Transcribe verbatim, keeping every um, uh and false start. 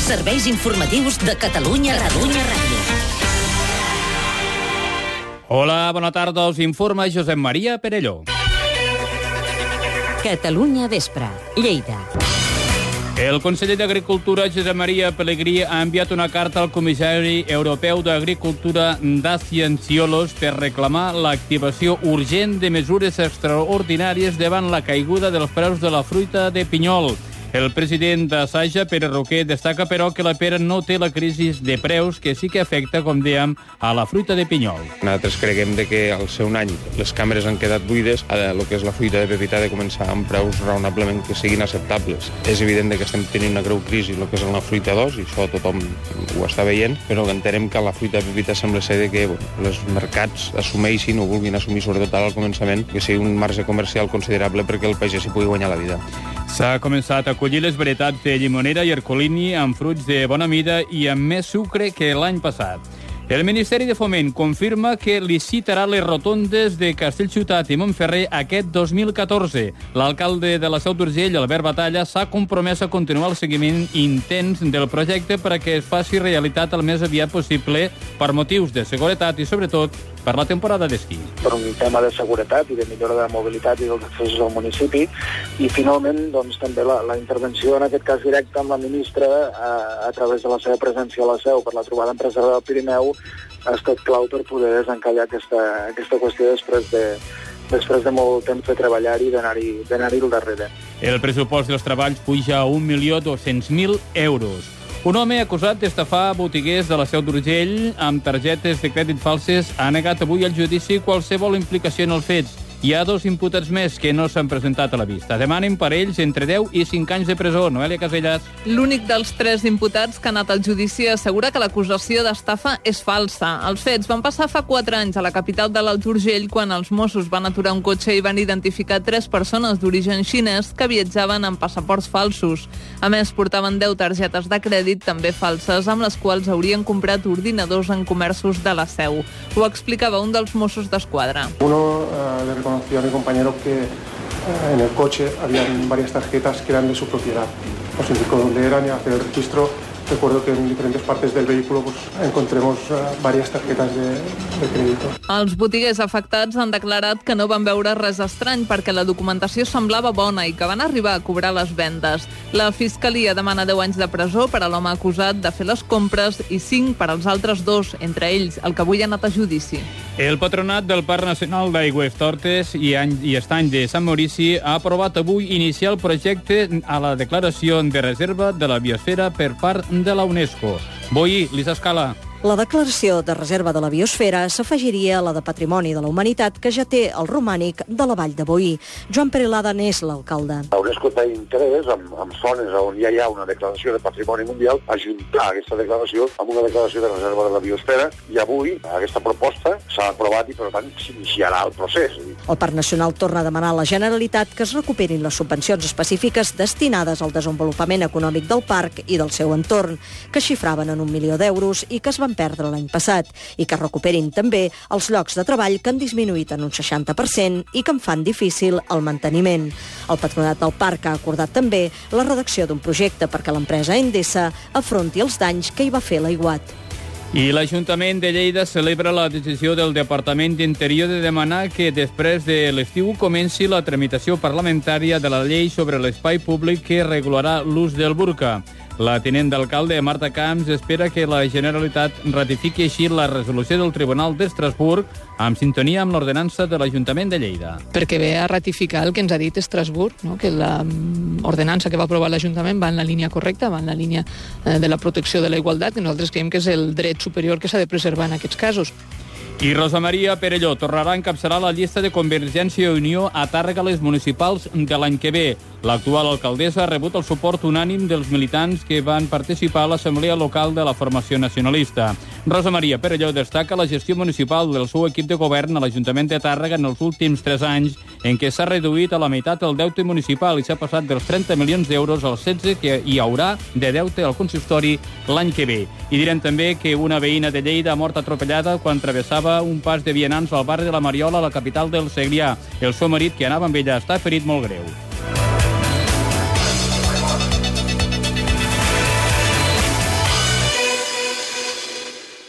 Serveis informatius de Catalunya Catalunya Ràdio. Hola, bona tarda. Us informa Josep Maria Perelló. Catalunya Vespre, Lleida. El conseller d'Agricultura, Josep Maria Pellegrí, ha enviat una carta al comissari europeu d'Agricultura, Dacian Ciolos, per reclamar l'activació urgent de mesures extraordinàries davant la caiguda dels preus de la fruita de pinyol. El president d'Asaja, Pere Roquer, destaca, però, que la pera no té la crisi de preus que sí que afecta, com dèiem, a la fruita de pinyol. Nosaltres creguem que al ser un any les càmeres han quedat buides, el que és la fruita de pepita ha de començar amb preus raonablement que siguin acceptables. És evident que estem tenint una greu crisi el que és la fruita dos, i això tothom ho està veient, però entenem que la fruita de pepita sembla ser que bueno, els mercats assumeixin o vulguin assumir, sobretot ara al començament, que sigui un marge comercial considerable perquè el pagès hi pugui guanyar la vida. S'ha començat a collir les varietats de llimonera i ercolini amb fruits de bona mida i amb més sucre que l'any passat. El Ministeri de Foment confirma que licitarà les rotondes de Castellciutat i Montferrer aquest dos mil catorze. L'alcalde de la Seu d'Urgell, Albert Batalla, s'ha compromès a continuar el seguiment intens del projecte perquè es faci realitat el més aviat possible per motius de seguretat i, sobretot, per la temporada d'esquí. Per un tema de seguretat i de millora de la mobilitat i dels accessos al municipi, i finalment doncs, també la, la intervenció, en aquest cas directa amb la ministra, a, a través de la seva presència a la Seu per la trobada empresarial del Pirineu, ha estat clau per poder desencallar aquesta, aquesta qüestió després de, després de molt temps de treballar-hi i d'anar-hi d'anar-hi al darrere. El pressupost dels treballs puja a un milió dos-cents mil euros. Un home acusat d'estafar botiguers de la Seu d'Urgell amb targetes de crèdit falses ha negat avui al judici qualsevol implicació en els fets. Hi ha dos imputats més que no s'han presentat a la vista. Demanen per ells entre deu i cinc anys de presó. Noelia Casellas. L'únic dels tres imputats que ha anat al judici assegura que l'acusació d'estafa és falsa. Els fets van passar fa quatre anys a la capital de l'Alt Urgell, quan els Mossos van aturar un cotxe i van identificar tres persones d'origen xinès que viatjaven amb passaports falsos. A més, portaven deu targetes de crèdit també falses, amb les quals haurien comprat ordinadors en comerços de la Seu. Ho explicava un dels Mossos d'Esquadra. Uno uh, le reconoció a mi compañero que uh, en el coche habían varias tarjetas que eran de su propiedad. Nos indicó dónde eran y hacer el registro. Recuerdo que en diferentes partes del vehículo pues, encontremos uh, varias tarjetas de, de crédito. Els botiguers afectats han declarat que no van veure res estrany perquè la documentació semblava bona i que van arribar a cobrar les vendes. La Fiscalia demana deu anys de presó per a l'home acusat de fer les compres i cinc per als altres dos, entre ells el que avui ha anat a judici. El Patronat del Parc Nacional d'Aigües-Tortes i, i Estany de Sant Maurici ha aprovat avui iniciar el projecte a la declaració de reserva de la biosfera per part de la UNESCO. Boí, Lisa Escala. La declaració de reserva de la biosfera s'afegiria a la de Patrimoni de la Humanitat que ja té el romànic de la Vall de Boí. Joan Perelada n'és l'alcalde. La UNESCO té interès en, en zones on ja hi ha una declaració de Patrimoni Mundial a juntar aquesta declaració amb una declaració de reserva de la biosfera, i avui aquesta proposta s'ha aprovat i per tant s'iniciarà el procés. El Parc Nacional torna a demanar a la Generalitat que es recuperin les subvencions específiques destinades al desenvolupament econòmic del parc i del seu entorn, que xifraven en un milió d'euros i que es van perdre l'any passat, i que recuperin també els llocs de treball que han disminuït en un seixanta per cent i que en fan difícil el manteniment. El Patronat del Parc ha acordat també la redacció d'un projecte perquè l'empresa Endesa afronti els danys que hi va fer l'aiguat. I l'Ajuntament de Lleida celebra la decisió del Departament d'Interior de demanar que després de l'estiu comenci la tramitació parlamentària de la llei sobre l'espai públic que regularà l'ús del burca. La tinent d'alcalde, Marta Camps, espera que la Generalitat ratifiqui així la resolució del Tribunal d'Estrasburg amb sintonia amb l'ordenança de l'Ajuntament de Lleida. Perquè ve a ratificar el que ens ha dit Estrasburg, no? Que l'ordenança que va aprovar l'Ajuntament va en la línia correcta, va en la línia de la protecció de la igualtat, i nosaltres creiem que és el dret superior que s'ha de preservar en aquests casos. I Rosa Maria Perelló tornarà a encapçalar la llista de Convergència i Unió a Tàrrega a les municipals de l'any que ve. L'actual alcaldessa ha rebut el suport unànim dels militants que van participar a l'Assemblea Local de la Formació Nacionalista. Rosa Maria Perelló destaca la gestió municipal del seu equip de govern a l'Ajuntament de Tàrrega en els últims tres anys, en què s'ha reduït a la meitat el deute municipal i s'ha passat dels trenta milions d'euros als setze que hi haurà de deute al consistori l'any que ve. I direm també que una veïna de Lleida ha mort atropellada quan travessava un pas de vianants al barri de la Mariola, a la capital del Segrià. El seu marit, que anava amb ella, està ferit molt greu.